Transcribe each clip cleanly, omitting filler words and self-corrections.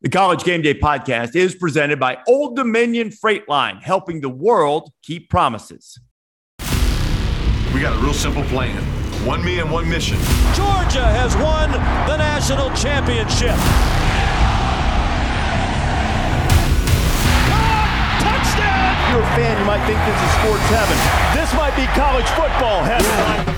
The College Game Day podcast is presented by Old Dominion Freight Line, helping the world keep promises. We got a real simple plan. One me and one mission. Georgia has won the national championship. Touchdown! If you're a fan, you might think this is sports heaven. This might be college football heaven.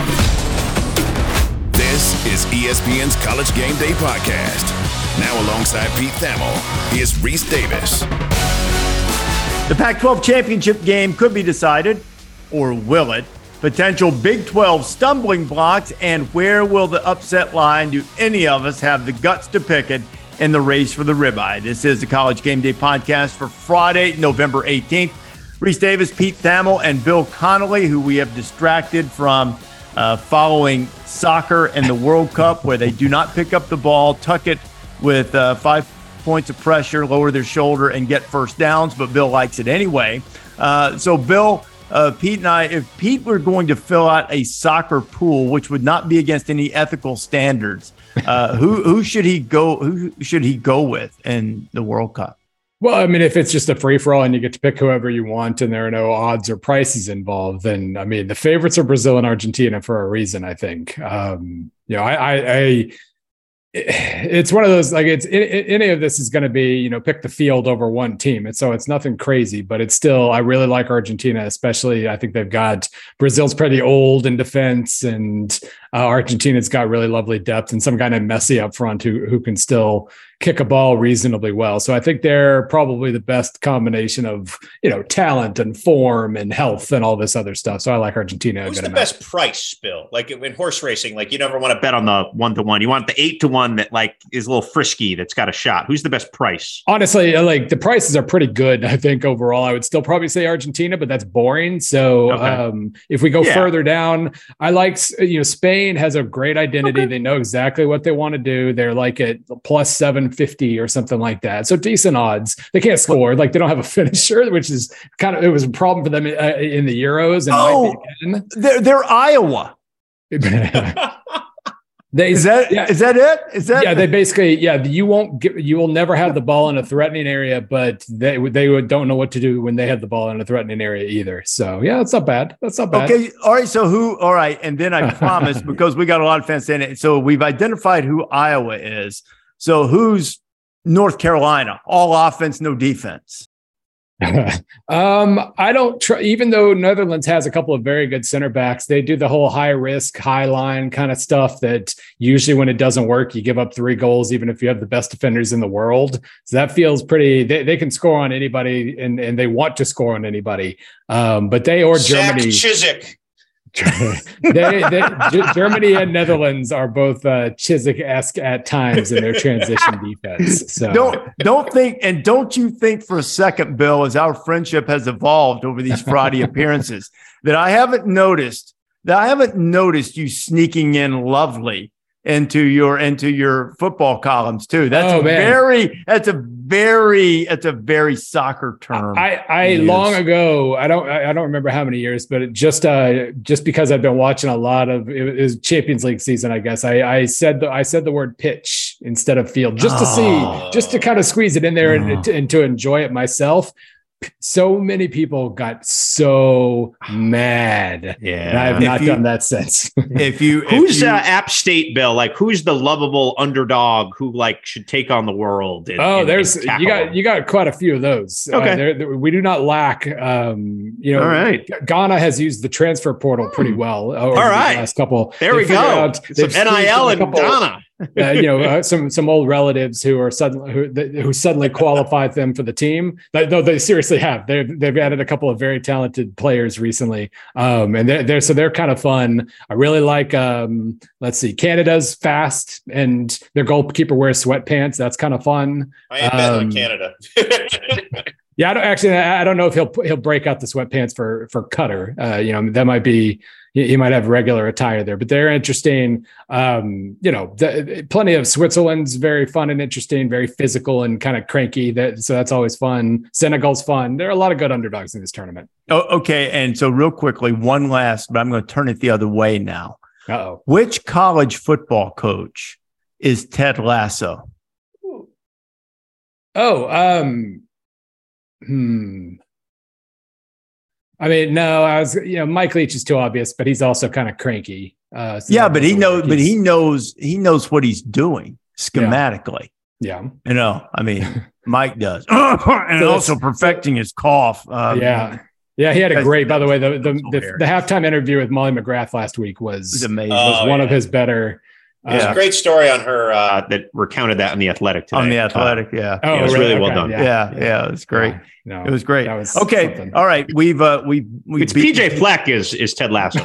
This is ESPN's College Game Day podcast. Now alongside Pete Thamel, here's Reese Davis. The Pac-12 championship game could be decided, or will it? Potential Big 12 stumbling blocks, and where will the upset line? Do any of us have the guts to pick it in the race for the ribeye? This is the College Game Day podcast for Friday, November 18th. Reese Davis, Pete Thamel, and Bill Connolly, who we have distracted from following soccer and the World Cup, where they do not pick up the ball, tuck it with 5 points of pressure, lower their shoulder, and get first downs, but Bill likes it anyway. So, Bill, Pete and I, if Pete were going to fill out a soccer pool, which would not be against any ethical standards, who should he go? Who should he go with in the World Cup? Well, I mean, if it's just a free-for-all and you get to pick whoever you want and there are no odds or prices involved, then, I mean, the favorites are Brazil and Argentina for a reason, I think. It's one of those, like, it's any of this is going to be, pick the field over one team. And so it's nothing crazy, but it's still, I really like Argentina, especially. I think they've got, Brazil's pretty old in defense, and Argentina's got really lovely depth, and some guy named Messi up front who can still kick a ball reasonably well. So I think they're probably the best combination of, talent and form and health and all this other stuff. So I like Argentina. Who's the best price, Bill? Like in horse racing, like you never want to bet on the 1-to-1. You want the 8-to-1 that like is a little frisky, that's got a shot. Who's the best price? Honestly, like the prices are pretty good. I think overall, I would still probably say Argentina, but that's boring. So if we go further down, I like, Spain has a great identity. Okay. They know exactly what they want to do. They're like at plus 750 or something like that. So decent odds. They can't score. Like they don't have a finisher, which is it was a problem for them in the Euros. And they're Iowa. Is that it? They basically, you will never have the ball in a threatening area, but they don't know what to do when they have the ball in a threatening area either. So that's not bad. Okay. All right. So all right. And then I promise, because we got a lot of fans saying it. So we've identified who Iowa is. So who's North Carolina? All offense, no defense. I don't try, even though Netherlands has a couple of very good center backs, they do the whole high risk, high line kind of stuff that usually when it doesn't work, you give up 3 goals, even if you have the best defenders in the world. So that feels pretty, they can score on anybody and they want to score on anybody. But they or Zach Germany. Chizik. Germany and Netherlands are both Chizik-esque at times in their transition defense. So don't you think for a second, Bill, as our friendship has evolved over these Friday appearances, that I haven't noticed you sneaking in Lovely into your football columns too. That's a very soccer term. I long ago, I don't remember how many years, but just because I've been watching a lot of it was Champions League season, I guess I said the word pitch instead of field just to kind of squeeze it in there and to enjoy it myself. So many people got so mad. Yeah, and I have not done that since. Who's App State, Bill? Like, who's the lovable underdog who like should take on the world? You got quite a few of those. Okay, we do not lack. All right, Ghana has used the transfer portal pretty well. All right, the last couple. There we go. Some NIL in Ghana. Some old relatives who suddenly qualified them for the team. No, they seriously have. They've added a couple of very talented players recently, and they're kind of fun. I really like. Let's see, Canada's fast, and their goalkeeper wears sweatpants. That's kind of fun. I ain't bet on Canada. Yeah, I don't know if he'll break out the sweatpants for Qatar. That might be. He might have regular attire there, but they're interesting. Plenty of Switzerland's very fun and interesting, very physical and kind of cranky. So that's always fun. Senegal's fun. There are a lot of good underdogs in this tournament. Oh, okay. And so real quickly, one last, but I'm going to turn it the other way now. Uh-oh. Which college football coach is Ted Lasso? Oh, I mean, no, Mike Leach is too obvious, but he's also kind of cranky. But he knows what he's doing schematically. Yeah. I mean, Mike does. And so also perfecting his cough. Yeah, he had a great, by the way, the halftime interview with Molly McGrath last week was amazing. Was one of his better. There's a great story on her that recounted that in The Athletic today. On The Athletic, yeah. It was really well done. Yeah, it was great. It was great. Okay, something. All right. It's PJ Fleck is Ted Lasso.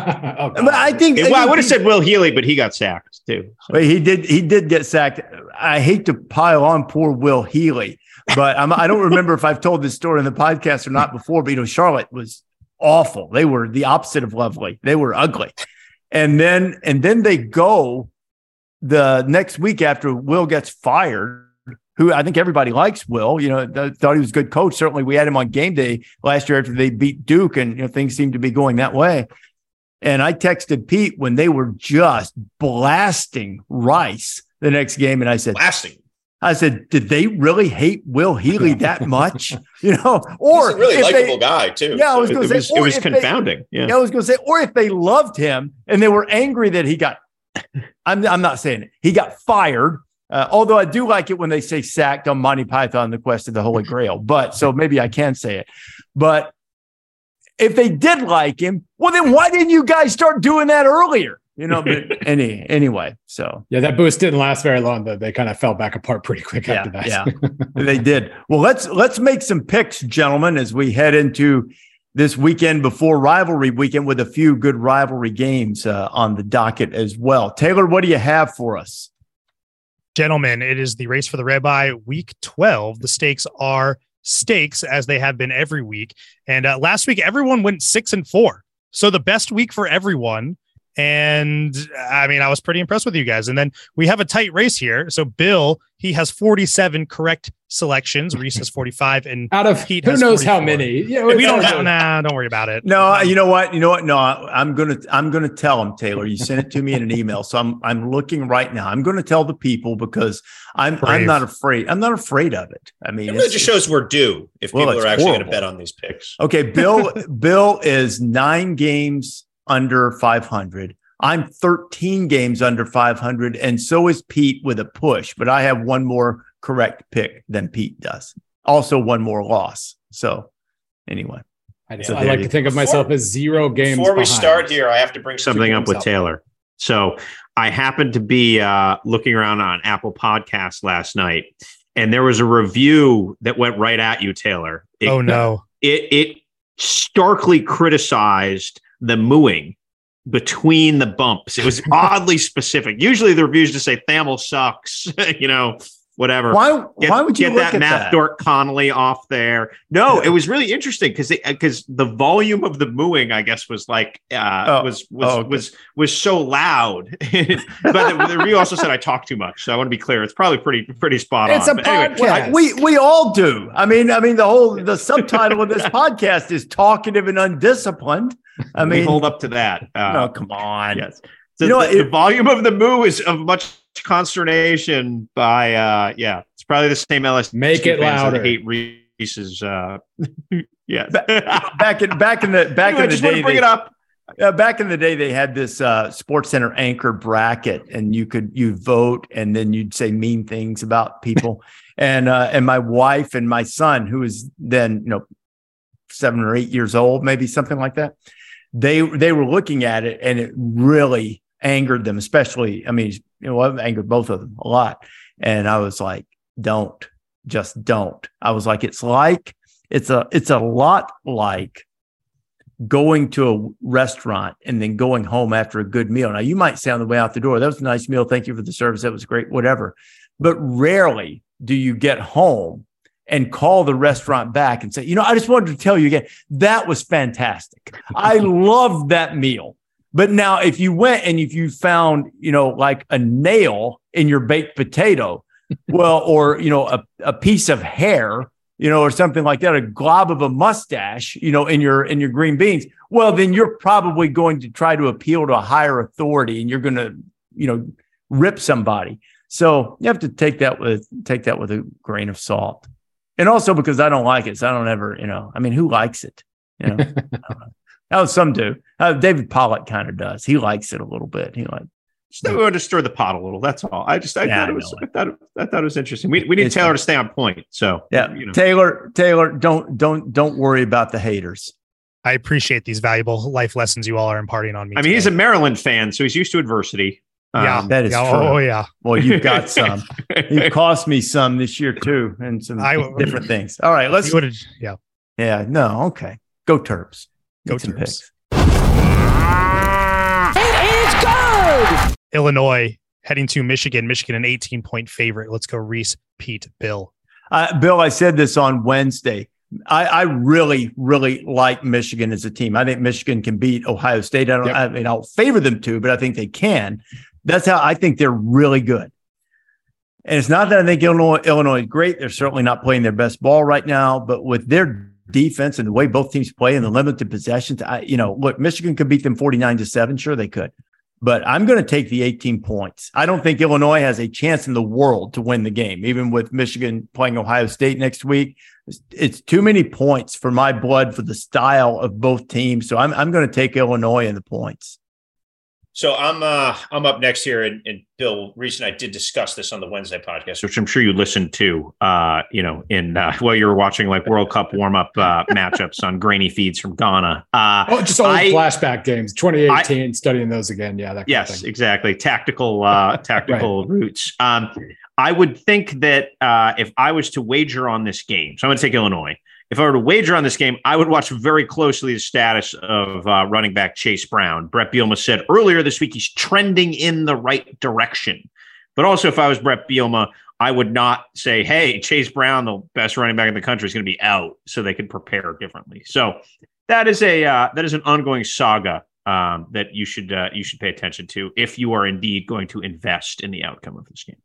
I would have said Will Healy, but he got sacked too. So. He did get sacked. I hate to pile on poor Will Healy, but I don't remember if I've told this story in the podcast or not before. But Charlotte was awful. They were the opposite of lovely. They were ugly, and then they go the next week after Will gets fired. Who I think everybody likes Will, thought he was a good coach. Certainly we had him on game day last year after they beat Duke and, things seemed to be going that way. And I texted Pete when they were just blasting Rice the next game. And I said, I said, did they really hate Will Healy that much? Or he's a really likable guy too. Yeah, I was going to say, it was confounding. I was going to say, or if they loved him and they were angry that he got, I'm not saying it, he got fired. Although I do like it when they say sacked on Monty Python, The Quest of the Holy Grail. But so maybe I can say it. But if they did like him, well, then why didn't you guys start doing that earlier? But anyway, so. Yeah, that boost didn't last very long, though. They kind of fell back apart pretty quick after that. Yeah, they did. Well, let's make some picks, gentlemen, as we head into this weekend before rivalry weekend with a few good rivalry games on the docket as well. Taylor, what do you have for us? Gentlemen, it is the Race for the Rabbi week 12. The stakes are stakes as they have been every week. And last week, everyone went 6-4. So the best week for everyone. And I mean, I was pretty impressed with you guys. And then we have a tight race here. So Bill, he has 47 correct selections. Reese has 45, and out of Pete who has knows 44. how many. We don't know. Don't worry about it. No, you know what? No, I'm gonna tell him, Taylor. You sent it to me in an email, so I'm looking right now. I'm going to tell the people because I'm not afraid. I'm not afraid of it. I mean, it really just shows we're due if people are actually going to bet on these picks. Okay, Bill is 9 games under 500. I'm 13 games under 500, and so is Pete with a push. But I have one more correct pick than Pete does. Also, one more loss. So, anyway, I like to think of myself as 0 games. Before we start here, I have to bring something up with Taylor. So, I happened to be looking around on Apple Podcasts last night, and there was a review that went right at you, Taylor. It starkly criticized the mooing between the bumps. It was oddly specific. Usually the reviews just say Thamel sucks, whatever. Why would you get that Matt Dort Connolly off there? No, it was really interesting because the volume of the mooing, I guess, was like was so loud. But the review also said I talk too much. So I want to be clear. It's probably pretty spot on. It's a podcast. Anyway, we all do. I mean, the subtitle of this podcast is talkative and undisciplined. I mean, we hold up to that. No, come on. Yes. So the volume of the moo is of much consternation by it's probably the same LSU. Make it louder. Hate Reese's yeah. Back in the day, bring it up. Back in the day, they had this Sports Center anchor bracket, and you vote, and then you'd say mean things about people. and my wife and my son, who was then 7 or 8 years old, maybe something like that. They were looking at it, and it really angered them, especially. I mean, it angered both of them a lot. And I was like, just don't. I was like, it's a lot like going to a restaurant and then going home after a good meal. Now, you might say on the way out the door, that was a nice meal. Thank you for the service. That was great, whatever. But rarely do you get home and call the restaurant back and say, I just wanted to tell you again, that was fantastic. I loved that meal. But now if you went and if you found, like a nail in your baked potato, or, a piece of hair, or something like that, a glob of a mustache, in your green beans, well, then you're probably going to try to appeal to a higher authority and you're going to, rip somebody. So you have to take that with a grain of salt. And also because I don't like it, so I don't ever, who likes it? I don't know. Oh, some do. David Pollock kind of does. He likes it a little bit. Just we want to stir the pot a little. That's all. I thought it was interesting. We need Taylor to stay on point. So yeah, Taylor, don't worry about the haters. I appreciate these valuable life lessons you all are imparting on me. I mean, he's a Maryland fan, so he's used to adversity. That is true. Oh yeah. Well, you've got some. You've cost me some this year too, and some different things. All right, let's. Yeah. Yeah. No. Okay. Go Terps. Go Terps. Terps. It is good. Illinois heading to Michigan. Michigan, an 18-point favorite. Let's go Reese, Pete, Bill. Bill, I said this on Wednesday. I really, really like Michigan as a team. I think Michigan can beat Ohio State. I'll favor them to, but I think they can. That's how I think they're really good. And it's not that I think Illinois is great. They're certainly not playing their best ball right now, but with their defense and the way both teams play and the limited possessions, look, Michigan could beat them 49-7. Sure, they could. But I'm going to take the 18 points. I don't think Illinois has a chance in the world to win the game, even with Michigan playing Ohio State next week. It's too many points for my blood for the style of both teams. So I'm going to take Illinois in the points. So I'm up next here, and Bill, Reese and I did discuss this on the Wednesday podcast, which I'm sure you listened to, while you were watching like World Cup warm up matchups on grainy feeds from Ghana. Just all the flashback games, 2018, studying those again. Yeah, that kind of thing. Exactly. Tactical roots. I would think that if I was to wager on this game, so I'm going to take Illinois. If I were to wager on this game, I would watch very closely the status of running back Chase Brown. Brett Bielema said earlier this week he's trending in the right direction. But also, if I was Brett Bielema, I would not say, hey, Chase Brown, the best running back in the country, is going to be out, so they could prepare differently. So that is an ongoing saga that you should pay attention to if you are indeed going to invest in the outcome of this game.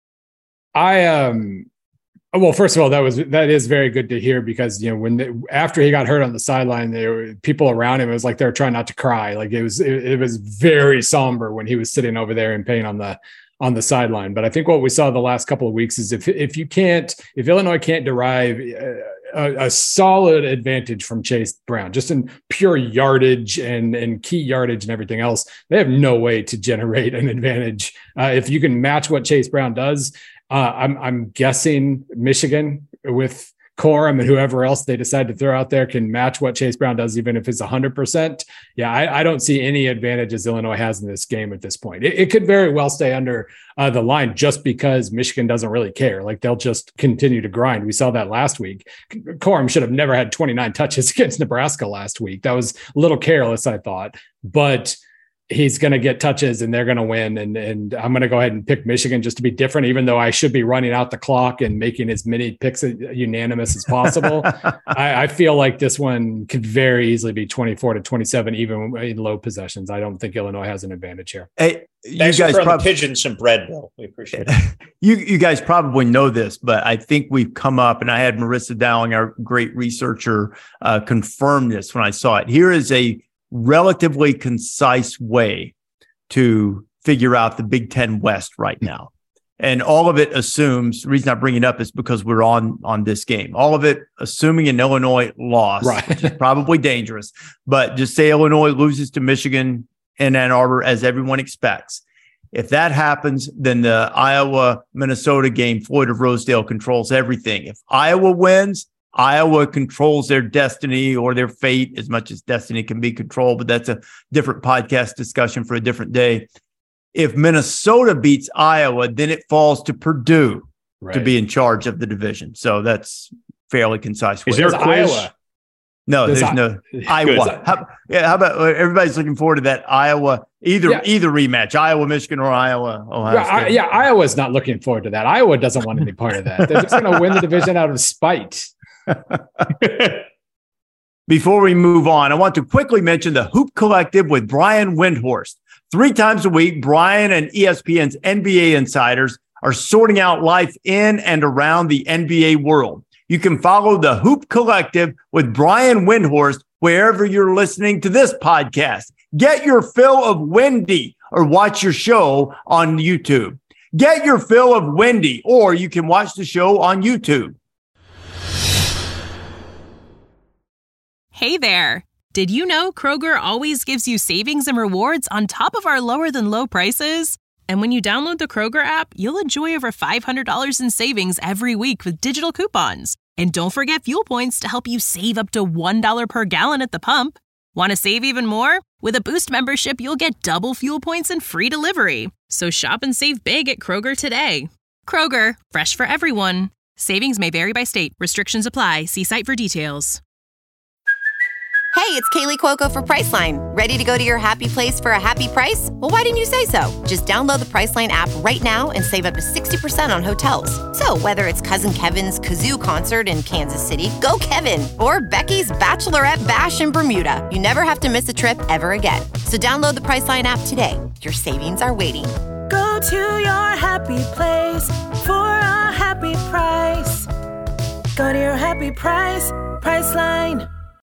Well, first of all, that is very good to hear because after he got hurt on the sideline, there were people around him. It was like they were trying not to cry. Like it was very somber when he was sitting over there in pain on the sideline. But I think what we saw the last couple of weeks is if Illinois can't derive a solid advantage from Chase Brown, just in pure yardage and key yardage and everything else, they have no way to generate an advantage. If you can match what Chase Brown does. I'm guessing Michigan with Corum and whoever else they decide to throw out there can match what Chase Brown does, even if it's 100%. Yeah, I don't see any advantages Illinois has in this game at this point. It could very well stay under the line just because Michigan doesn't really care. Like they'll just continue to grind. We saw that last week. Corum should have never had 29 touches against Nebraska last week. That was a little careless, I thought, but he's going to get touches and they're going to win. And I'm going to go ahead and pick Michigan just to be different, even though I should be running out the clock and making as many picks unanimous as possible. I feel like this one could very easily be 24-27, even in low possessions. I don't think Illinois has an advantage here. Hey, thanks you guys for pigeon some bread, Bill. We appreciate it. You guys probably know this, but I think we've come up, and I had Marissa Dowling, our great researcher, confirm this when I saw it. Here is a relatively concise way to figure out the Big Ten West right now. And all of it assumes, the reason I bring it up is because we're on this game. All of it assuming an Illinois loss, right, which is probably dangerous, but just say Illinois loses to Michigan in Ann Arbor as everyone expects. If that happens, then the Iowa-Minnesota game, Floyd of Rosedale controls everything. If Iowa wins, Iowa controls their destiny or their fate as much as destiny can be controlled, but that's a different podcast discussion for a different day. If Minnesota beats Iowa, then it falls to Purdue to be in charge of the division. So that's fairly concise. Is there a quiz? Iowa? No, there's no Iowa. How about everybody's looking forward to that Iowa, either rematch, Iowa, Michigan, or Iowa, Ohio State. Iowa's not looking forward to that. Iowa doesn't want any part of that. They're just going to win the division out of spite. Before we move on, I want to quickly mention the Hoop Collective with Brian Windhorst. 3 times a week, Brian and ESPN's NBA insiders are sorting out life in and around the NBA world. You can follow the Hoop Collective with Brian Windhorst wherever you're listening to this podcast. Get your fill of Wendy or watch your show on YouTube. Get your fill of Wendy, or you can watch the show on YouTube. Hey there. Did you know Kroger always gives you savings and rewards on top of our lower than low prices? And when you download the Kroger app, you'll enjoy over $500 in savings every week with digital coupons. And don't forget fuel points to help you save up to $1 per gallon at the pump. Want to save even more? With a Boost membership, you'll get double fuel points and free delivery. So shop and save big at Kroger today. Kroger, fresh for everyone. Savings may vary by state. Restrictions apply. See site for details. Hey, it's Kaylee Cuoco for Priceline. Ready to go to your happy place for a happy price? Well, why didn't you say so? Just download the Priceline app right now and save up to 60% on hotels. So whether it's Cousin Kevin's Kazoo Concert in Kansas City, go Kevin, or Becky's Bachelorette Bash in Bermuda, you never have to miss a trip ever again. So download the Priceline app today. Your savings are waiting. Go to your happy place for a happy price. Go to your happy price, Priceline.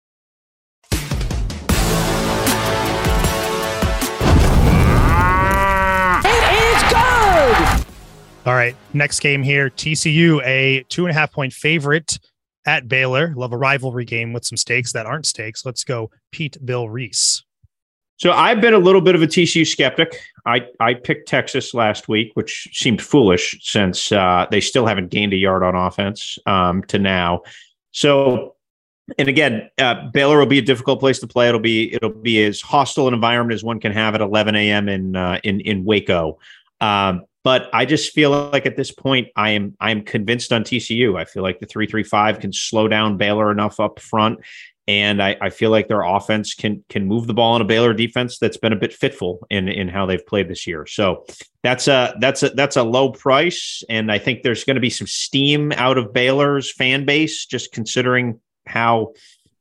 All right, next game here. TCU, a 2.5-point favorite at Baylor. Love a rivalry game with some stakes that aren't stakes. Let's go, Pete, Bill, Reese. So I've been a little bit of a TCU skeptic. I picked Texas last week, which seemed foolish since they still haven't gained a yard on offense to now. So, and again, Baylor will be a difficult place to play. It'll be as hostile an environment as one can have at 11 a.m. in Waco. But I just feel like at this point, I am convinced on TCU. I feel like the 3-3-5 can slow down Baylor enough up front. And I feel like their offense can move the ball in a Baylor defense that's been a bit fitful in how they've played this year. So that's a low price. And I think there's going to be some steam out of Baylor's fan base, just considering how,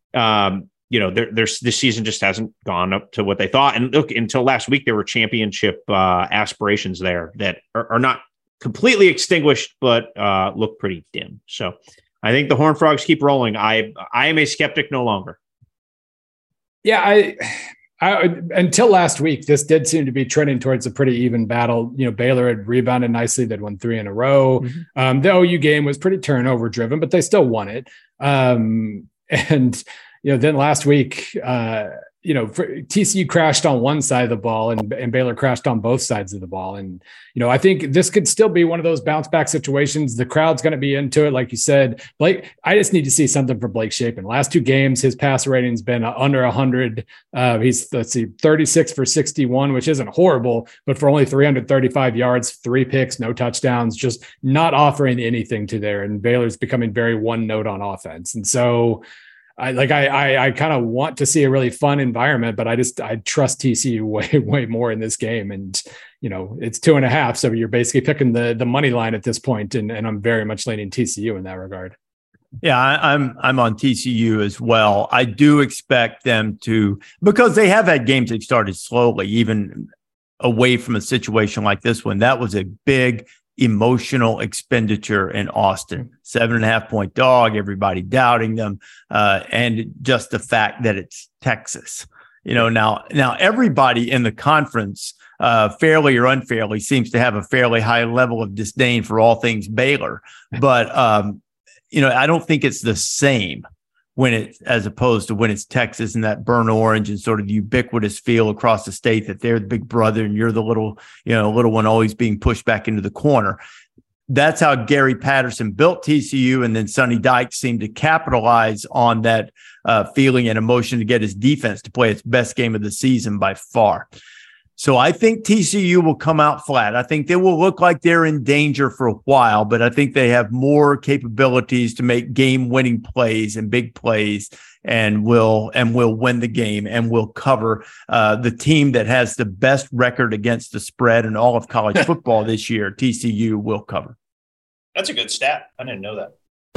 this season just hasn't gone up to what they thought. And look, until last week, there were championship aspirations there that are not completely extinguished, but look pretty dim. So I think the Horned Frogs keep rolling. I am a skeptic no longer. Yeah, I until last week, this did seem to be trending towards a pretty even battle. Baylor had rebounded nicely. They'd won 3 in a row. Mm-hmm. The OU game was pretty turnover driven, but they still won it. Then last week, TCU crashed on one side of the ball and Baylor crashed on both sides of the ball. And, I think this could still be one of those bounce back situations. The crowd's going to be into it. Like you said, Blake, I just need to see something for Blake Shapen. Last 2 games, his passer rating's been under 100. He's 36 for 61, which isn't horrible, but for only 335 yards, 3 picks, no touchdowns, just not offering anything to there. And Baylor's becoming very one note on offense. And so, I kind of want to see a really fun environment, but I trust TCU way more in this game. And, it's 2.5. So you're basically picking the money line at this point, and I'm very much leaning TCU in that regard. Yeah, I'm on TCU as well. I do expect them to, because they have had games they've started slowly, even away from a situation like this one. That was a big emotional expenditure in Austin. 7.5-point dog, everybody doubting them, and just the fact that it's Texas. Now everybody in the conference, fairly or unfairly, seems to have a fairly high level of disdain for all things Baylor. But I don't think it's the same as opposed to when it's Texas and that burnt orange and sort of ubiquitous feel across the state that they're the big brother and you're the little one always being pushed back into the corner. That's how Gary Patterson built TCU, and then Sonny Dykes seemed to capitalize on that feeling and emotion to get his defense to play its best game of the season by far. So I think TCU will come out flat. I think they will look like they're in danger for a while, but I think they have more capabilities to make game-winning plays and big plays, and will win the game and will cover the team that has the best record against the spread in all of college football this year. TCU will cover. That's a good stat. I didn't know that.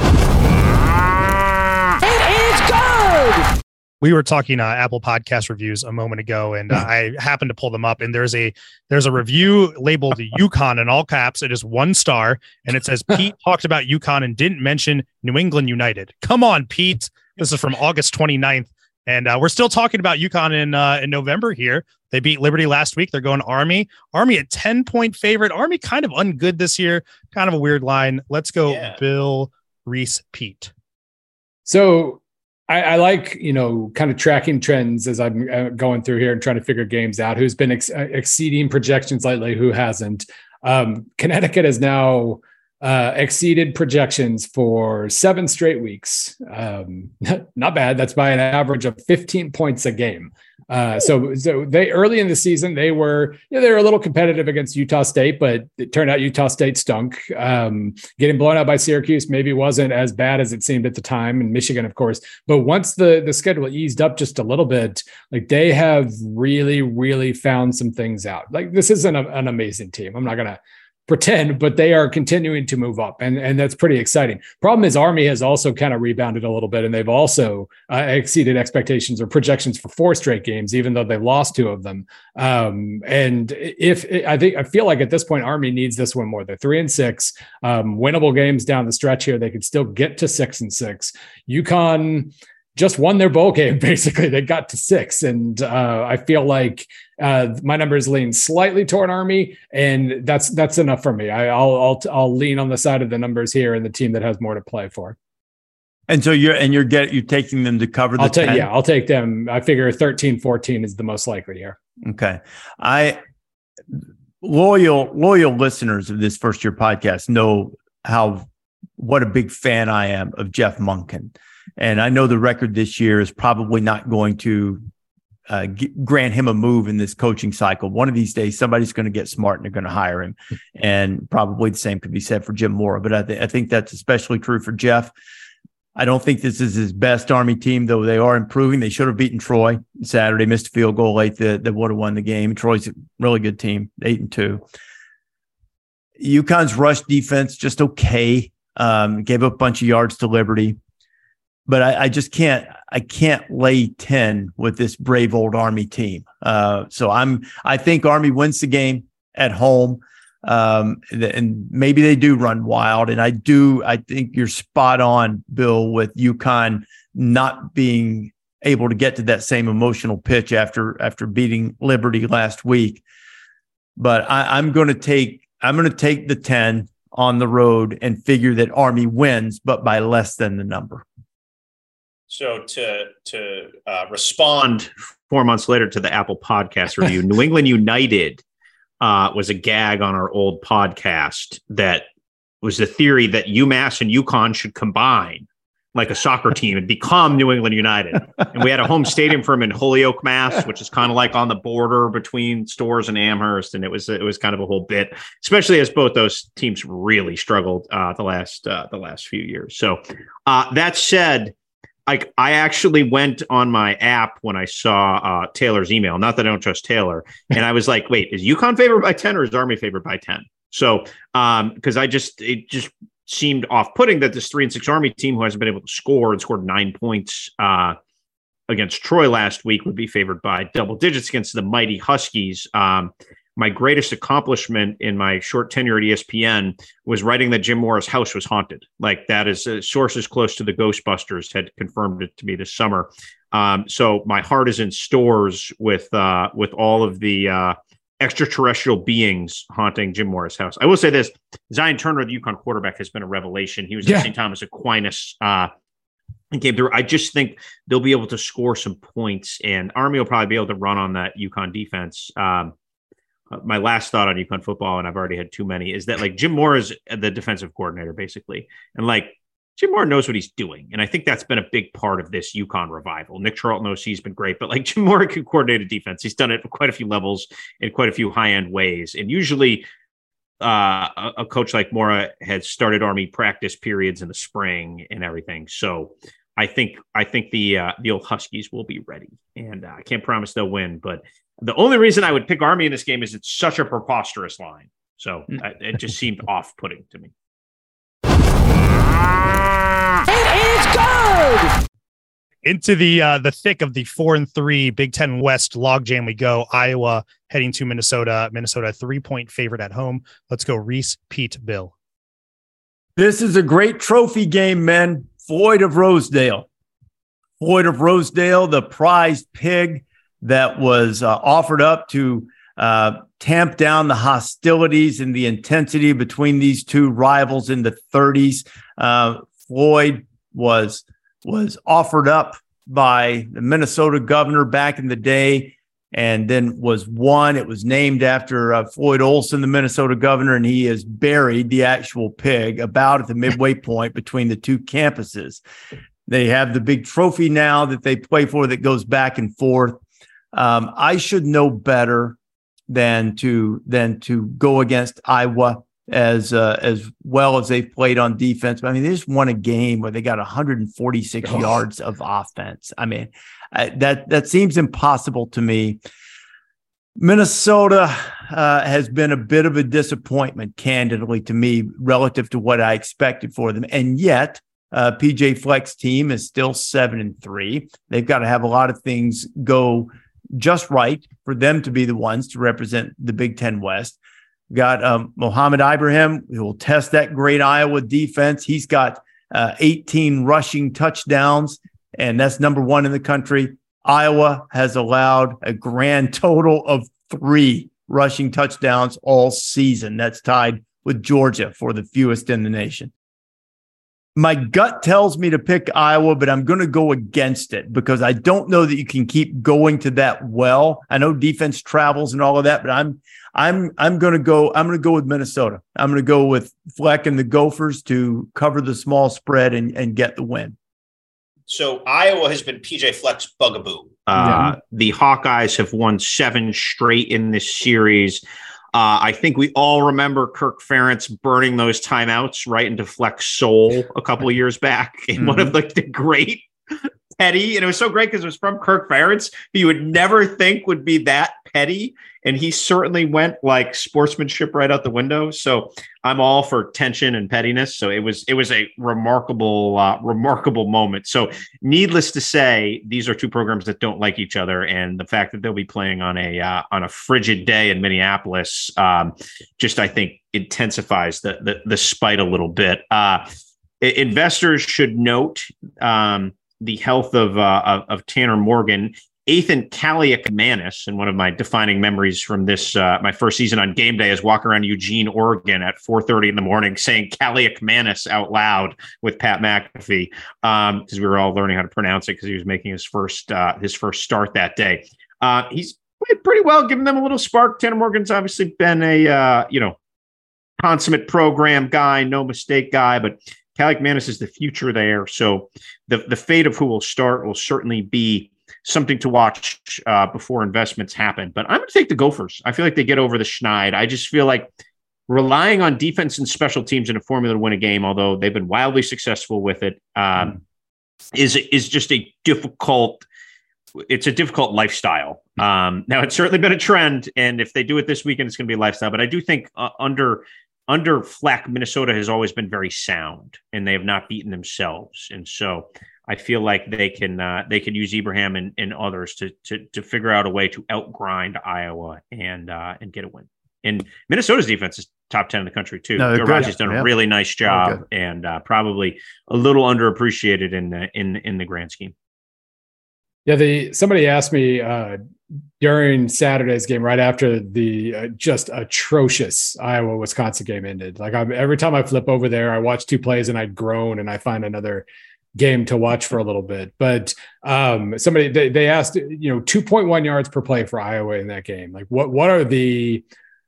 It is good. We were talking Apple Podcast reviews a moment ago, and I happened to pull them up. And there's a review labeled UConn in all caps. It is 1 star, and it says Pete talked about UConn and didn't mention New England United. Come on, Pete. This is from August 29th, and we're still talking about UConn in November here. They beat Liberty last week. They're going Army. Army a 10-point favorite. Army kind of ungood this year. Kind of a weird line. Let's go Bill, Reese, Pete. So I like, kind of tracking trends as I'm going through here and trying to figure games out. Who's been exceeding projections lately? Who hasn't? Connecticut has now exceeded projections for 7 straight weeks. Not bad. That's by an average of 15 points a game. So they early in the season, they were a little competitive against Utah State, but it turned out Utah State stunk. Getting blown out by Syracuse maybe wasn't as bad as it seemed at the time, and Michigan, of course. But once the schedule eased up just a little bit, like they have really, really found some things out. Like this isn't an amazing team. I'm not going to pretend, but they are continuing to move up, and that's pretty exciting. Problem is Army has also kind of rebounded a little bit, and they've also exceeded expectations or projections for 4 straight games, even though they lost 2 of them. And I feel like at this point Army needs this one more. They're 3-6, winnable games down the stretch here. They could still get to 6-6. UConn just won their bowl game. Basically, they got to 6, and I feel like my numbers lean slightly toward Army, and that's enough for me. I'll lean on the side of the numbers here and the team that has more to play for. And so you're taking them to cover the 10? I'll take them. I figure 13-14 is the most likely here. Okay. Loyal listeners of this First Year podcast know what a big fan I am of Jeff Monken. And I know the record this year is probably not going to grant him a move in this coaching cycle. One of these days, somebody's going to get smart and they're going to hire him. And probably the same could be said for Jim Mora. But I think that's especially true for Jeff. I don't think this is his best Army team, though they are improving. They should have beaten Troy Saturday, missed a field goal late that would have won the game. Troy's a really good team, 8-2. UConn's rush defense, just okay. Gave up a bunch of yards to Liberty. But I just can't lay 10 with this brave old Army team. So I think Army wins the game at home. And maybe they do run wild. And I think you're spot on, Bill, with UConn not being able to get to that same emotional pitch after beating Liberty last week. But I'm going to take the 10 on the road and figure that Army wins, but by less than the number. So to respond 4 months later to the Apple Podcast review, New England United was a gag on our old podcast that was the theory that UMass and UConn should combine like a soccer team and become New England United. And we had a home stadium for them in Holyoke, Mass, which is kind of like on the border between Storrs and Amherst. And it was kind of a whole bit, especially as both those teams really struggled the last few years. So that said, I actually went on my app when I saw Taylor's email. Not that I don't trust Taylor. And I was like, wait, is UConn favored by 10 or is Army favored by 10? So because it just seemed off-putting that this 3-6 Army team who hasn't been able to score and scored 9 points against Troy last week would be favored by double digits against the mighty Huskies. My greatest accomplishment in my short tenure at ESPN was writing that Jim Mora's house was haunted. Like that is sources close to the Ghostbusters had confirmed it to me this summer. So my heart is in Storrs with all of the extraterrestrial beings haunting Jim Mora's house. I will say this: Zion Turner, the UConn quarterback, has been a revelation. He was at St. Thomas Aquinas and came through. I just think they'll be able to score some points, and Army will probably be able to run on that UConn defense. My last thought on UConn football, and I've already had too many, is that like Jim Mora is the defensive coordinator, basically. And like Jim Mora knows what he's doing. And I think that's been a big part of this UConn revival. Nick Charlton OC has been great, but like Jim Mora can coordinate a defense. He's done it at quite a few levels in quite a few high-end ways. And usually a coach like Mora has started Army practice periods in the spring and everything. So I think the old Huskies will be ready. And I can't promise they'll win, but the only reason I would pick Army in this game is it's such a preposterous line. So it just seemed off-putting to me. It is good! Into the thick of the 4-3 Big Ten West logjam we go. Iowa heading to Minnesota. Minnesota 3-point favorite at home. Let's go Reese, Pete, Bill. This is a great trophy game, men. Floyd of Rosedale, the prized pig. that was offered up to tamp down the hostilities and the intensity between these two rivals in the 30s. Floyd was offered up by the Minnesota governor back in the day, and then was won. It was named after Floyd Olson, the Minnesota governor, and he has buried the actual pig about at the midway point between the two campuses. They have the big trophy now that they play for that goes back and forth. I should know better than to go against Iowa as well as they've played on defense. But I mean, they just won a game where they got 146 yards of offense. I mean, that seems impossible to me. Minnesota has been a bit of a disappointment, candidly, to me, relative to what I expected for them. And yet, PJ Fleck's team is still 7-3. They've got to have a lot of things go just right for them to be the ones to represent the Big Ten West. Got Mohamed Ibrahim, who will test that great Iowa defense. He's got 18 rushing touchdowns, and that's number one in the country. Iowa has allowed a grand total of 3 rushing touchdowns all season. That's tied with Georgia for the fewest in the nation. My gut tells me to pick Iowa, but I'm going to go against it because I don't know that you can keep going to that well. I know defense travels and all of that, but I'm going to go with Minnesota. I'm going to go with Fleck and the Gophers to cover the small spread and get the win. So Iowa has been PJ Fleck's bugaboo. The Hawkeyes have won 7 straight in this series. I think we all remember Kirk Ferentz burning those timeouts right into Fleck's soul a couple of years back in one of the great petty. And it was so great because it was from Kirk Ferentz, who you would never think would be that petty. And he certainly went like sportsmanship right out the window. So I'm all for tension and pettiness. So it was a remarkable moment. So needless to say, these are two programs that don't like each other. And the fact that they'll be playing on a frigid day in Minneapolis, just, I think, intensifies the spite a little bit. Investors should note the health of Tanner Morgan. Ethan Kaliakmanis, and one of my defining memories from this, my first season on game day, is walking around Eugene, Oregon at 4:30 in the morning saying Kaliakmanis out loud with Pat McAfee, because we were all learning how to pronounce it because he was making his first start that day. He's played pretty well, giving them a little spark. Tanner Morgan's obviously been a consummate program guy, no mistake guy, but Kaliakmanis is the future there. So the fate of who will start will certainly be something to watch before investments happen. But I'm going to take the Gophers. I feel like they get over the Schneid. I just feel like relying on defense and special teams in a formula to win a game, although they've been wildly successful with it, is just a difficult lifestyle. Now, it's certainly been a trend, and if they do it this weekend, it's going to be a lifestyle. But I do think under Fleck, Minnesota has always been very sound, and they have not beaten themselves. And so I feel like they can use Ibrahim and others to figure out a way to outgrind Iowa and get a win. And Minnesota's defense is top 10 in the country too. Joe Raji's done a really nice job, and probably a little underappreciated in the grand scheme. Yeah, somebody asked me during Saturday's game, right after the just atrocious Iowa-Wisconsin game ended. Like every time I flip over there, I watch 2 plays and I'd groan and I find another game to watch for a little bit. But somebody they asked, 2.1 yards per play for Iowa in that game. Like what are the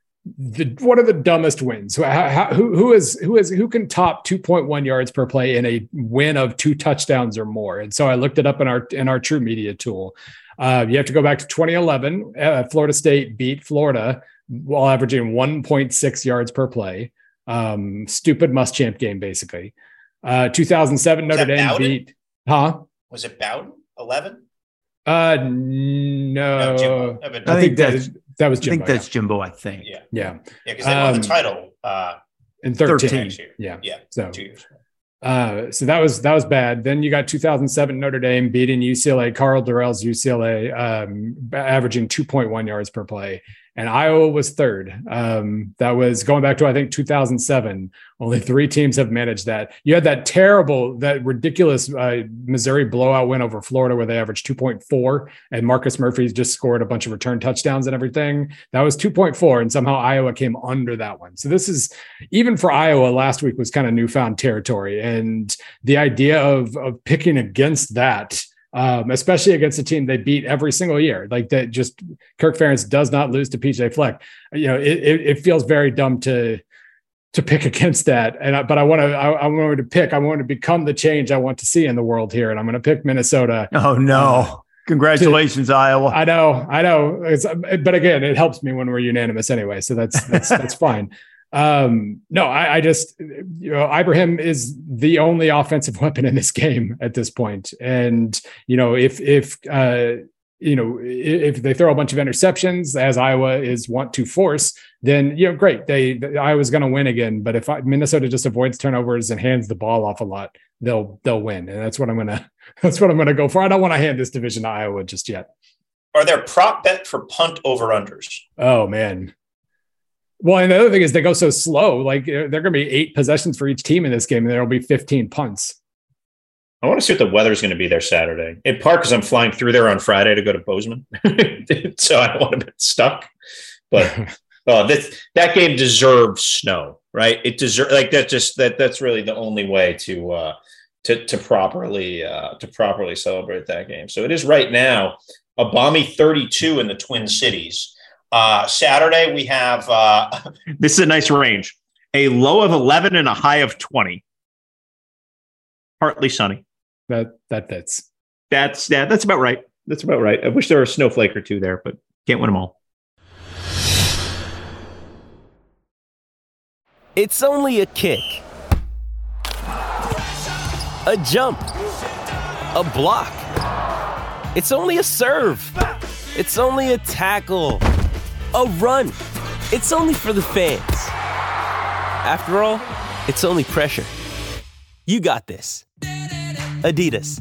dumbest wins? Who can top 2.1 yards per play in a win of 2 touchdowns or more? And so I looked it up in our True Media tool. You have to go back to 2011. Florida State beat Florida while averaging 1.6 yards per play. Stupid Muschamp game, basically. 2007 Notre Dame beat. Was it Bowden 11? No. Jimbo. I think that was Jimbo. I think that's Jimbo. I think. Yeah. Because they won the title in 13. Yeah. So 2 years. So that was bad. Then you got 2007 Notre Dame beating UCLA, Carl Durrell's UCLA, averaging 2.1 yards per play. and Iowa was third. That was going back to, I think, 2007. Only 3 teams have managed that. You had that ridiculous Missouri blowout win over Florida where they averaged 2.4, and Marcus Murphy just scored a bunch of return touchdowns and everything. That was 2.4, and somehow Iowa came under that one. So this is, even for Iowa, last week was kind of newfound territory. And the idea of picking against that, especially against a team they beat every single year, like that, just Kirk Ferentz does not lose to PJ Fleck. It feels very dumb to pick against that. But I want to become the change I want to see in the world here. And I'm going to pick Minnesota. Oh no. Congratulations, Iowa. I know. But again, it helps me when we're unanimous anyway. So that's fine. No, I just, Ibrahim is the only offensive weapon in this game at this point. And, if they throw a bunch of interceptions, as Iowa is want to force, then, great. Iowa's going to win again. But if Minnesota just avoids turnovers and hands the ball off a lot, they'll win. And that's what I'm going to go for. I don't want to hand this division to Iowa just yet. Are there prop bet for punt over unders? Oh man. Well, and the other thing is they go so slow. Like, they're going to be 8 possessions for each team in this game, and there will be 15 punts. I want to see what the weather's going to be there Saturday. In part because I'm flying through there on Friday to go to Bozeman, so I don't want to get stuck. But that game deserves snow, right? It deserves that's really the only way to properly celebrate that game. So it is right now a balmy 32 in the Twin Cities. Saturday we have this is a nice range, a low of 11 and a high of 20. Partly sunny. That fits. That's about right. That's about right. I wish there were a snowflake or two there, but can't win them all. It's only a kick, a jump, a block. It's only a serve. It's only a tackle, a run. It's only for the fans. After all, it's only pressure. You got this. Adidas.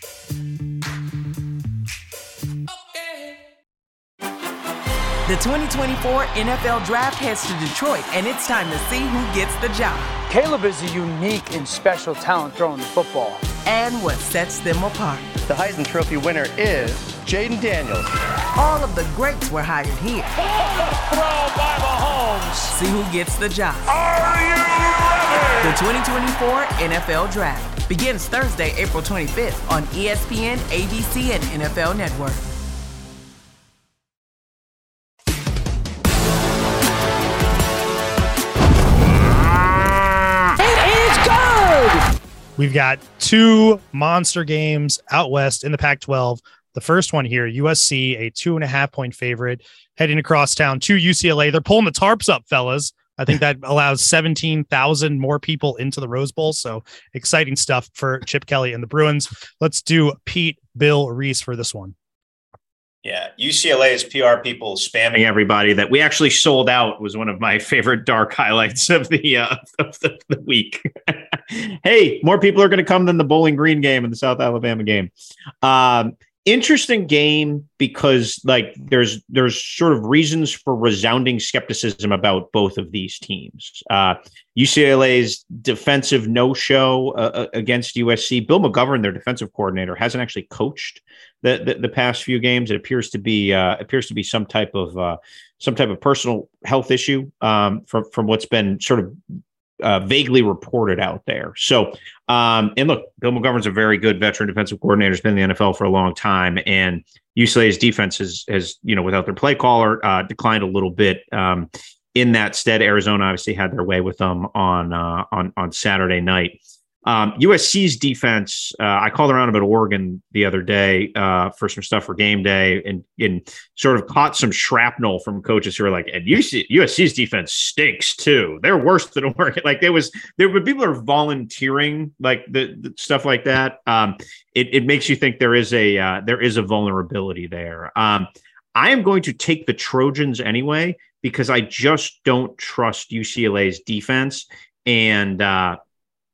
The 2024 NFL Draft heads to Detroit, and it's time to see who gets the job. Caleb is a unique and special talent throwing the football. And what sets them apart. The Heisman Trophy winner is Jaden Daniels. All of the greats were hired here. Throw by Mahomes. See who gets the job. Are you ready? The 2024 NFL Draft begins Thursday, April 25th on ESPN, ABC, and NFL Network. We've got 2 monster games out west in the Pac-12. The first one here, USC, a 2.5-point favorite, heading across town to UCLA. They're pulling the tarps up, fellas. I think that allows 17,000 more people into the Rose Bowl. So exciting stuff for Chip Kelly and the Bruins. Let's do Pete, Bill, Reese for this one. Yeah, UCLA's PR people spamming everybody that we actually sold out was one of my favorite dark highlights of the week. Hey, more people are going to come than the Bowling Green game and the South Alabama game. Interesting game because there's sort of reasons for resounding skepticism about both of these teams. UCLA's defensive no-show against USC. Bill McGovern, their defensive coordinator, hasn't actually coached the past few games. It appears to be some type of personal health issue from what's been sort of vaguely reported out there. So, and look, Bill McGovern's a very good veteran defensive coordinator. He's been in the NFL for a long time, and UCLA's defense has without their play caller, declined a little bit. In that stead, Arizona obviously had their way with them on Saturday night. USC's defense, I called around about Oregon the other day for some stuff for game day and sort of caught some shrapnel from coaches who were like, and USC's defense stinks too. They're worse than Oregon. Like there were people are volunteering like the stuff like that. It makes you think there is a vulnerability there. I am going to take the Trojans anyway, because I just don't trust UCLA's defense. And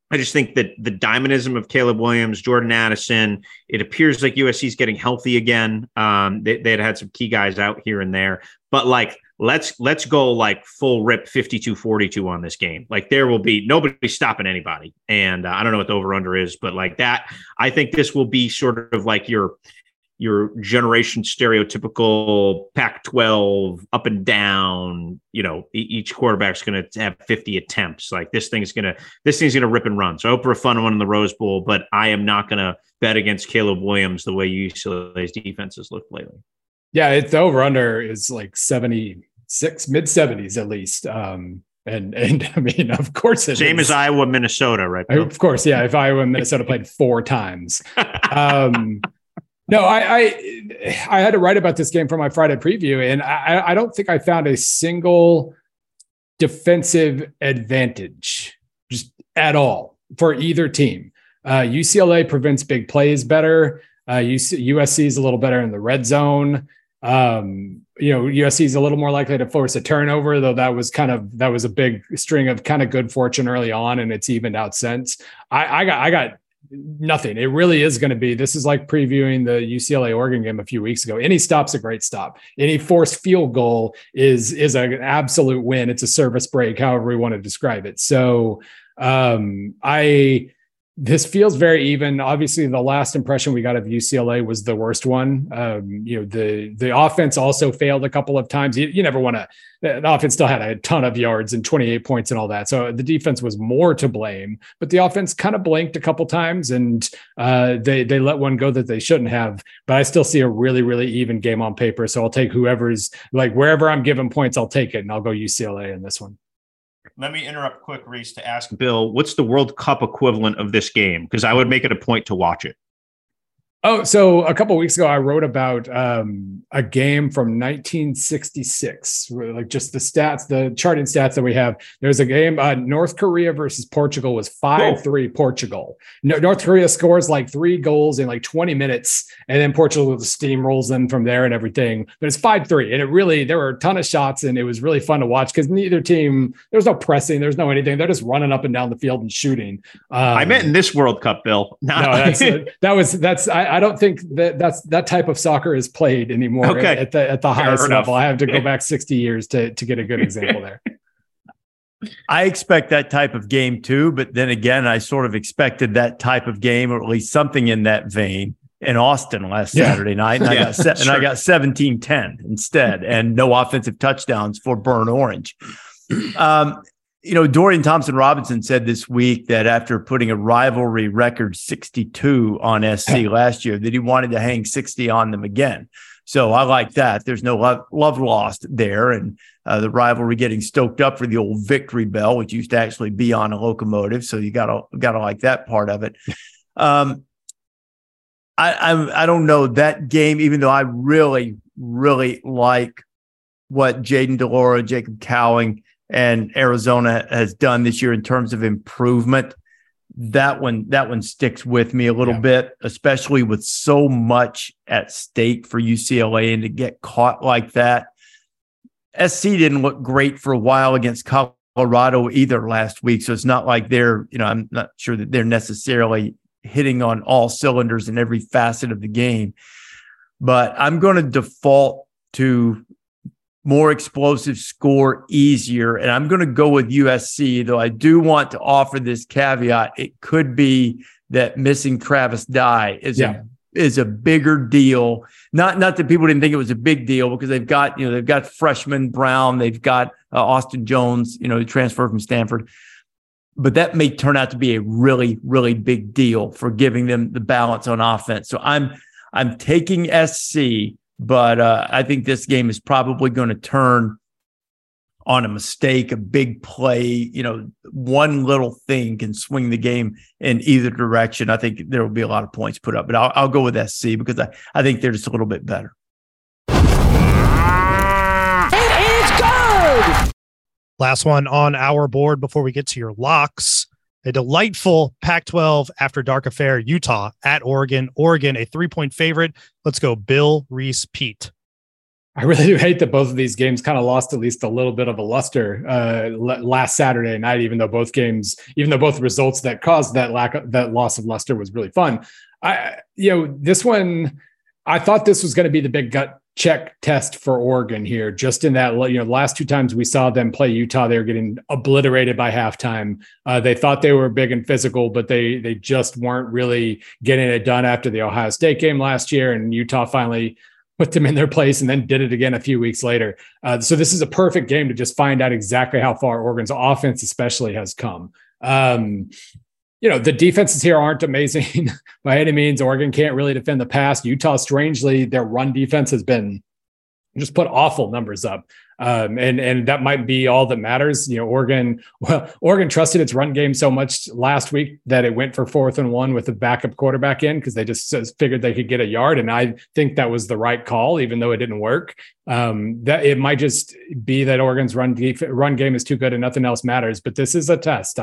I just think that the dynamism of Caleb Williams, Jordan Addison, it appears like USC is getting healthy again. They had some key guys out here and there, but like, let's go like full rip 52-42 on this game. Like there will be nobody stopping anybody. And I don't know what the over under is, but like that, I think this will be sort of like your generation stereotypical Pac-12 up and down, each quarterback's going to have 50 attempts. Like this thing's going to rip and run. So I hope for a fun one in the Rose Bowl, but I am not going to bet against Caleb Williams the way UCLA's defenses look lately. Yeah. The over under is like 76, mid 70s at least. And I mean, of course, same as Iowa, Minnesota, right? Of course. Yeah. If Iowa and Minnesota played 4 times, no, I had to write about this game for my Friday preview, and I don't think I found a single defensive advantage just at all for either team. UCLA prevents big plays better. USC is a little better in the red zone. USC is a little more likely to force a turnover, though that was a big string of kind of good fortune early on, and it's evened out since. I got nothing. It really is going to be, this is like previewing the UCLA Oregon game a few weeks ago. Any stop's a great stop. Any forced field goal is an absolute win. It's a service break, however we want to describe it. So this feels very even. Obviously, the last impression we got of UCLA was the worst one. The offense also failed a couple of times. You never want to. The offense still had a ton of yards and 28 points and all that. So the defense was more to blame, but the offense kind of blinked a couple times, and they let one go that they shouldn't have. But I still see a really, really even game on paper. So I'll take whoever's like wherever I'm given points, I'll take it, and I'll go UCLA in this one. Let me interrupt quick, Reese, to ask Bill, what's the World Cup equivalent of this game? Because I would make it a point to watch it. Oh, so a couple of weeks ago, I wrote about a game from 1966, like just the stats, the charting stats that we have. There's a game, North Korea versus Portugal was 5-3 Portugal. North Korea scores like 3 goals in like 20 minutes, and then Portugal steamrolls them from there and everything. But it's 5-3, and there were a ton of shots, and it was really fun to watch because neither team, there's no pressing, there's no anything. They're just running up and down the field and shooting. I meant in this World Cup, Bill. I don't think that type of soccer is played anymore at the highest level. I have to go back 60 years to get a good example there. I expect that type of game too, but then again, I sort of expected that type of game, or at least something in that vein, in Austin last Saturday night. And I got 17-10 instead, and no offensive touchdowns for Burn Orange. Dorian Thompson-Robinson said this week that after putting a rivalry record 62 on SC last year, that he wanted to hang 60 on them again. So I like that. There's no love lost there. And the rivalry getting stoked up for the old Victory Bell, which used to actually be on a locomotive. So you gotta like that part of it. I don't know that game, even though I really, really like what Jaden DeLauro, Jacob Cowing, and Arizona has done this year in terms of improvement. That one sticks with me a little bit, especially with so much at stake for UCLA, and to get caught like that. SC didn't look great for a while against Colorado either last week. So it's not like I'm not sure that they're necessarily hitting on all cylinders in every facet of the game, but I'm going to default to more explosive, score easier. And I'm going to go with USC, though I do want to offer this caveat. It could be that missing Travis Dye is a bigger deal. Not that people didn't think it was a big deal, because they've got freshman Brown, they've got Austin Jones, who transferred from Stanford. But that may turn out to be a really, really big deal for giving them the balance on offense. So I'm taking SC. But I think this game is probably going to turn on a mistake, a big play. One little thing can swing the game in either direction. I think there will be a lot of points put up, but I'll go with SC because I think they're just a little bit better. It is good. Last one on our board before we get to your locks. A delightful Pac-12 after dark affair, Utah at Oregon. Oregon, a 3-point favorite. Let's go Bill, Reese, Pete. I really do hate that both of these games kind of lost at least a little bit of a luster last Saturday night, even though both results that caused that loss of luster was really fun. This one, I thought this was going to be the big gut check test for Oregon here, just in that, last 2 times we saw them play Utah, they were getting obliterated by halftime. They thought they were big and physical, but they just weren't really getting it done after the Ohio State game last year. And Utah finally put them in their place and then did it again a few weeks later. So this is a perfect game to just find out exactly how far Oregon's offense especially has come. The defenses here aren't amazing by any means. Oregon can't really defend the pass. Utah, strangely, their run defense has been just put awful numbers up. And that might be all that matters. Oregon trusted its run game so much last week that it went for 4th and 1 with a backup quarterback in because they just figured they could get a yard. And I think that was the right call, even though it didn't work. That it might just be that Oregon's run game is too good and nothing else matters. But this is a test.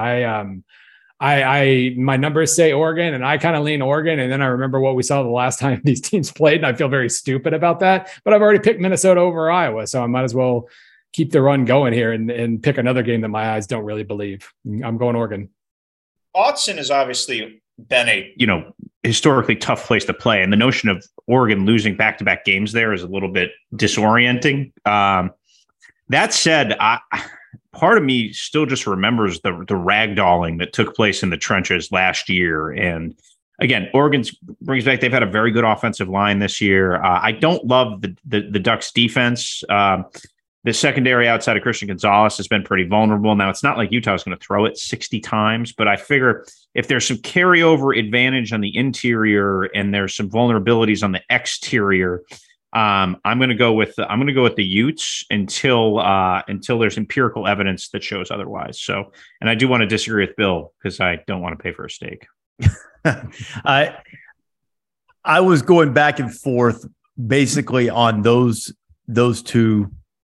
My numbers say Oregon, and I kind of lean Oregon. And then I remember what we saw the last time these teams played, and I feel very stupid about that. But I've already picked Minnesota over Iowa, so I might as well keep the run going here and pick another game that my eyes don't really believe. I'm going Oregon. Autzen has obviously been a historically tough place to play, and the notion of Oregon losing back-to-back games there is a little bit disorienting. That said, part of me still just remembers the ragdolling that took place in the trenches last year. And again, Oregon brings back, they've had a very good offensive line this year. I don't love the Ducks defense. The secondary outside of Christian Gonzalez has been pretty vulnerable. Now, it's not like Utah's going to throw it 60 times, but I figure if there's some carryover advantage on the interior and there's some vulnerabilities on the exterior, I'm going to go with the Utes until there's empirical evidence that shows otherwise. So, and I do want to disagree with Bill because I don't want to pay for a steak. I was going back and forth basically on those two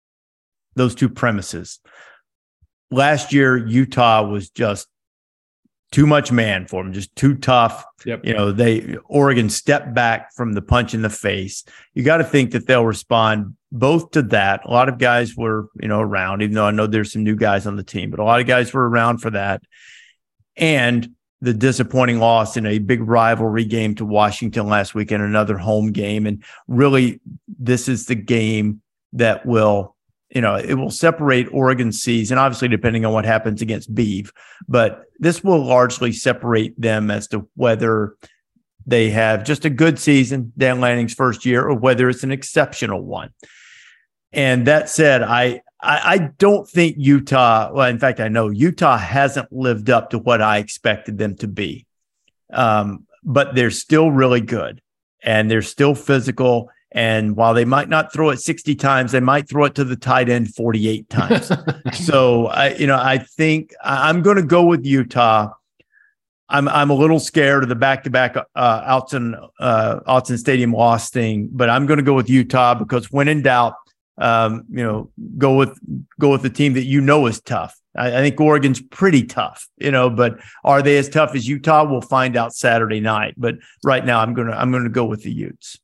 premises. Last year, Utah was just too much man for them, just too tough. Yep. Oregon stepped back from the punch in the face. You got to think that they'll respond both to that. A lot of guys were, around, even though I know there's some new guys on the team, but a lot of guys were around for that. And the disappointing loss in a big rivalry game to Washington last weekend, another home game. And really, this is the game that will, it will separate Oregon's season, obviously depending on what happens against Beeve, but this will largely separate them as to whether they have just a good season, Dan Lanning's first year, or whether it's an exceptional one. And that said, I don't think Utah, well, in fact, I know Utah hasn't lived up to what I expected them to be, but they're still really good and they're still physical. And while they might not throw it 60 times, they might throw it to the tight end 48 times. So, I think I'm going to go with Utah. I'm a little scared of the back-to-back Autzen Stadium loss thing, but I'm going to go with Utah because when in doubt, go with the team that is tough. I think Oregon's pretty tough, but are they as tough as Utah? We'll find out Saturday night. But right now, I'm gonna go with the Utes.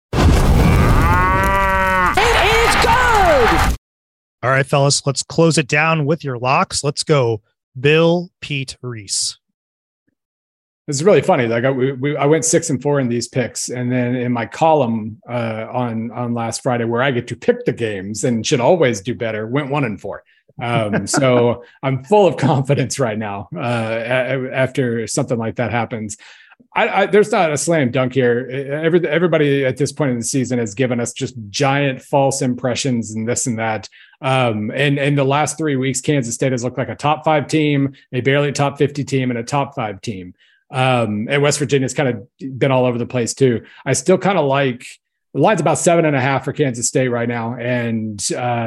It is good. All right, fellas, let's close it down with your locks. Let's go Bill, Pete, Reese. This is really funny. Like I went 6-4 in these picks, and then in my column on last Friday, where I get to pick the games and should always do better, went 1-4. So I'm full of confidence right now after something like that happens. There's not a slam dunk here. Everybody at this point in the season has given us just giant false impressions and this and that. And the last 3 weeks, Kansas State has looked like a top 5 team, a barely top 50 team, and a top 5 team. And West Virginia's kind of been all over the place too. I still kind of like the line's about 7.5 for Kansas State right now. And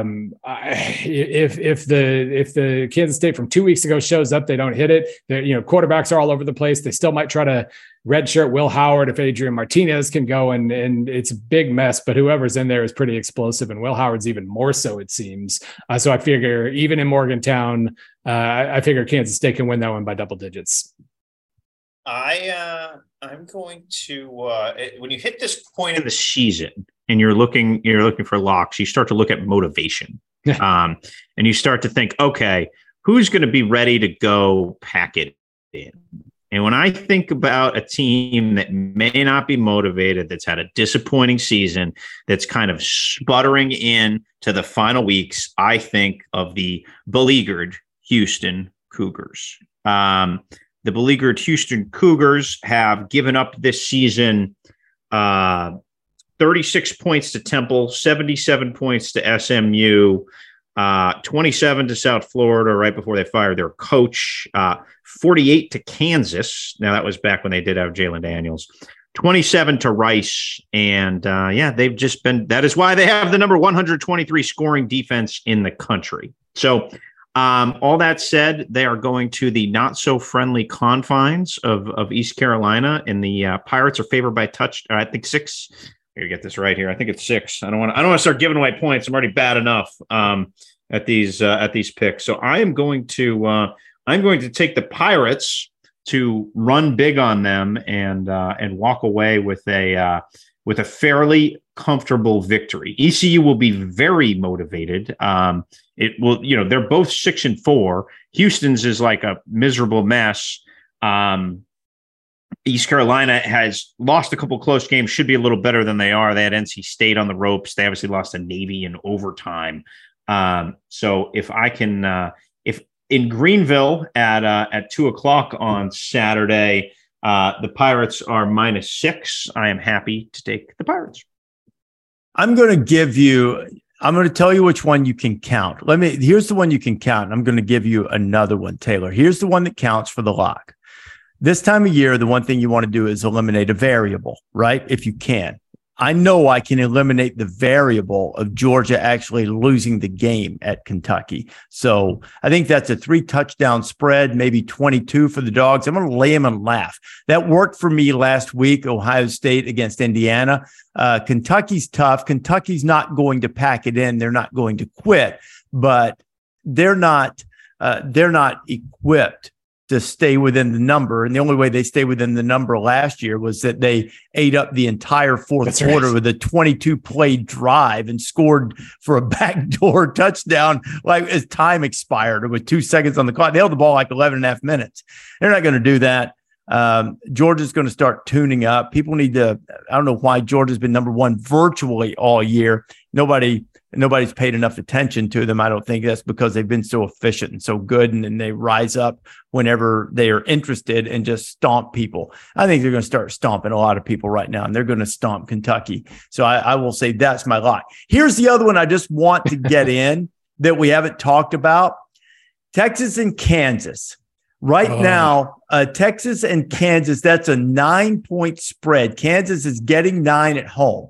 if the Kansas State from 2 weeks ago shows up, they don't hit it. Quarterbacks are all over the place. They still might try to redshirt Will Howard if Adrian Martinez can go, and it's a big mess. But whoever's in there is pretty explosive, and Will Howard's even more so, it seems. So I figure even in Morgantown, I figure Kansas State can win that one by double digits. I'm going to when you hit this point in the season and you're looking for locks, you start to look at motivation. And you start to think, okay, who's going to be ready to go pack it in? And when I think about a team that may not be motivated, that's had a disappointing season, that's kind of sputtering in to the final weeks, I think of the beleaguered Houston Cougars. The beleaguered Houston Cougars have given up this season 36 points to Temple, 77 points to SMU, 27 to South Florida right before they fired their coach, 48 to Kansas. Now, that was back when they did have Jalen Daniels, 27 to Rice. And they've just been, that is why they have the number 123 scoring defense in the country. So all that said, they are going to the not so friendly confines of East Carolina, and the Pirates are favored by I think 6. I gotta get this right here. I think it's 6. I don't want to start giving away points. I'm already bad enough at these picks. So I'm going to take the Pirates to run big on them and walk away with a fairly comfortable victory. ECU will be very motivated. It will, they're both 6-4. Houston's is like a miserable mess. East Carolina has lost a couple close games, should be a little better than they are. They had NC State on the ropes. They obviously lost to Navy in overtime. So if I can, if in Greenville at 2:00 on Saturday, the Pirates are -6, I am happy to take the Pirates. I'm going to tell you which one you can count. Here's the one you can count. I'm going to give you another one, Taylor. Here's the one that counts for the lock. This time of year, the one thing you want to do is eliminate a variable, right? If you can. I know I can eliminate the variable of Georgia actually losing the game at Kentucky. So I think that's a 3-touchdown spread, maybe 22 for the Dogs. I'm going to lay them and laugh. That worked for me last week, Ohio State against Indiana. Kentucky's tough. Kentucky's not going to pack it in. They're not going to quit, but they're not equipped to stay within the number. And the only way they stayed within the number last year was that they ate up the entire fourth quarter with a 22-play drive and scored for a backdoor touchdown like as time expired with 2 seconds on the clock. They held the ball like 11 and a half minutes. They're not going to do that. Georgia's going to start tuning up. People need to, I don't know why Georgia's been number one virtually all year. Nobody's paid enough attention to them. I don't think that's because they've been so efficient and so good, and they rise up whenever they are interested and just stomp people. I think they're going to start stomping a lot of people right now, and they're going to stomp Kentucky. So I will say that's my lock. Here's the other one I just want to get in that we haven't talked about. Texas and Kansas. Right now, Texas and Kansas, that's a 9-point spread. Kansas is getting 9 at home.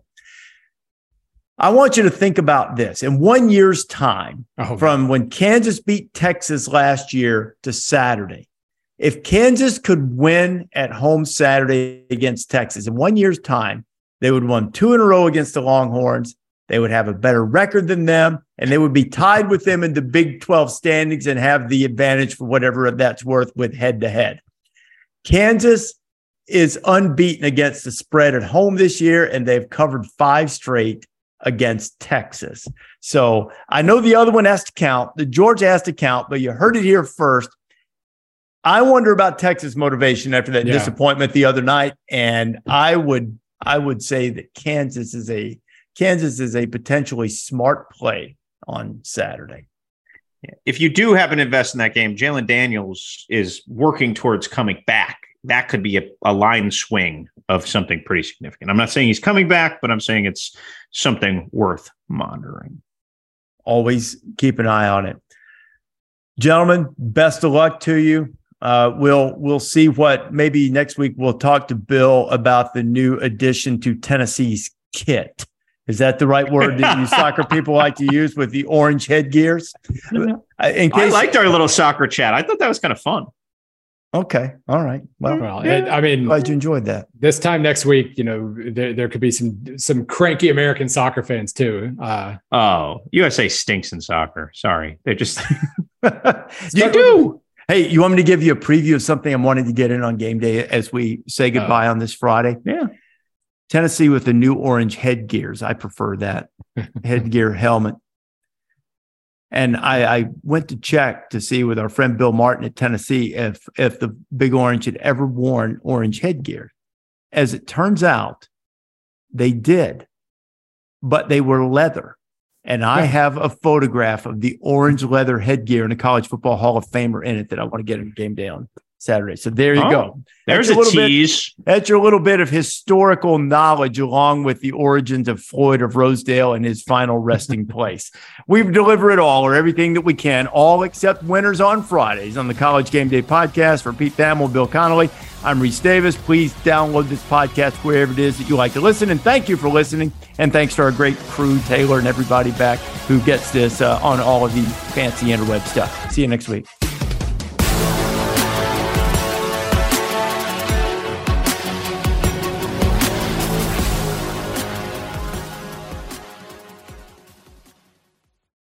I want you to think about this. In 1 year's time, from when Kansas beat Texas last year to Saturday, if Kansas could win at home Saturday against Texas, in 1 year's time, they would win 2 in a row against the Longhorns. They would have a better record than them, and they would be tied with them in the Big 12 standings and have the advantage for whatever that's worth with head-to-head. Kansas is unbeaten against the spread at home this year, and they've covered 5 straight against Texas. So I know the other one has to count. The Georgia has to count, but you heard it here first. I wonder about Texas motivation after that disappointment the other night. And I would say that Kansas is a potentially smart play on Saturday. If you do happen to invest in that game, Jalen Daniels is working towards coming back. That could be a line swing of something pretty significant. I'm not saying he's coming back, but I'm saying it's something worth monitoring. Always keep an eye on it. Gentlemen, best of luck to you. We'll see what maybe next week we'll talk to Bill about the new addition to Tennessee's kit. Is that the right word that you soccer people like to use with the orange headgears? I liked our little soccer chat. I thought that was kind of fun. Okay. All right. Well, I mean, glad you enjoyed that. This time next week, there could be some cranky American soccer fans too. USA stinks in soccer. Sorry. They're just, you do. Hey, you want me to give you a preview of something I'm wanting to get in on game day as we say goodbye on this Friday? Yeah. Tennessee with the new orange headgears. I prefer that headgear helmet. And I went to check to see with our friend Bill Martin at Tennessee if the Big Orange had ever worn orange headgear. As it turns out, they did, but they were leather. And I have a photograph of the orange leather headgear in a College Football Hall of Famer in it that I want to get in game day on Saturday. So there you go. There's a tease. That's your little bit of historical knowledge along with the origins of Floyd of Rosedale and his final resting place. We've delivered it all, or everything that we can, all except winners on Fridays on the College Game Day podcast. For Pete Thamel, Bill Connolly, I'm Reese Davis. Please download this podcast wherever it is that you like to listen. And thank you for listening. And thanks to our great crew, Taylor and everybody back who gets this on all of the fancy interweb stuff. See you next week.